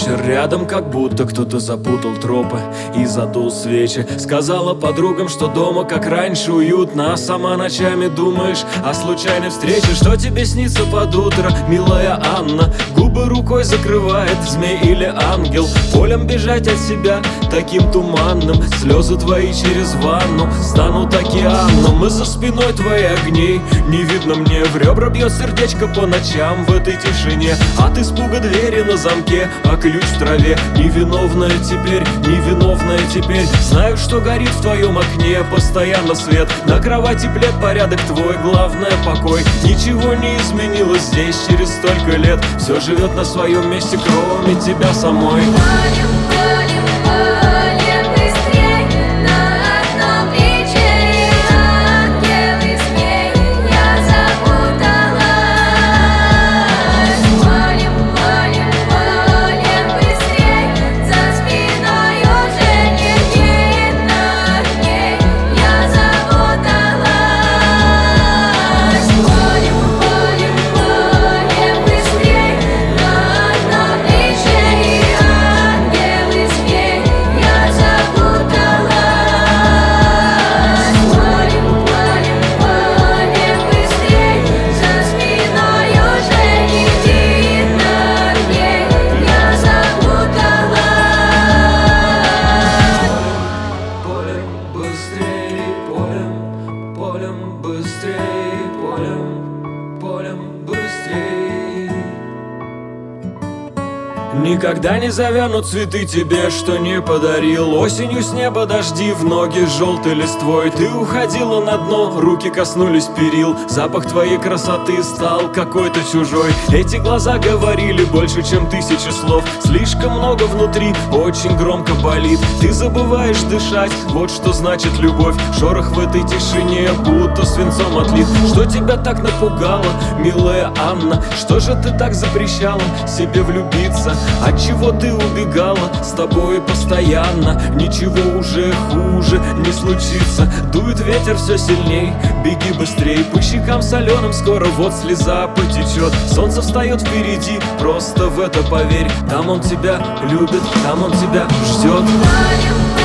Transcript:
вечер рядом, как будто кто-то запутал тропы и задул свечи. Сказала подругам, что дома как раньше уютно, а сама ночами думаешь о случайной встрече. Что тебе снится под утро, милая Анна? Губы рукой закрывает змей или ангел. Полем бежать от себя таким туманным, слезы твои через ванну станут океаном. И за спиной твоих огней не видно мне, в ребра бьет сердечко по ночам в этой тишине. От испуга двери на замке, а ключ в траве. Невиновная теперь, невиновная теперь. Знаю, что горит в твоем окне постоянно свет. На кровати плед, порядок твой, главное покой. Ничего не изменилось здесь через столько лет. Все живет на своем месте, кроме тебя самой. Полем быстрей, полем быстрей. Никогда не завянут цветы тебе, что не подарил. Осенью с неба дожди в ноги желтой листвой. Ты уходила на дно, руки коснулись перил. Запах твоей красоты стал какой-то чужой. Эти глаза говорили больше, чем 1000 слов. Слишком много внутри, очень громко болит. Ты забываешь дышать, вот что значит любовь. Шорох в этой тишине, будто свинцом отлит. Что тебя так напугало, милая Анна? Что же ты так запрещала себе влюбиться? Отчего ты убегала? С тобой постоянно ничего уже хуже не случится. Дует ветер все сильней, беги быстрей. По щекам соленым скоро вот слеза потечет. Солнце встает впереди, просто в это поверь. Там он тебя любит, там он тебя ждет.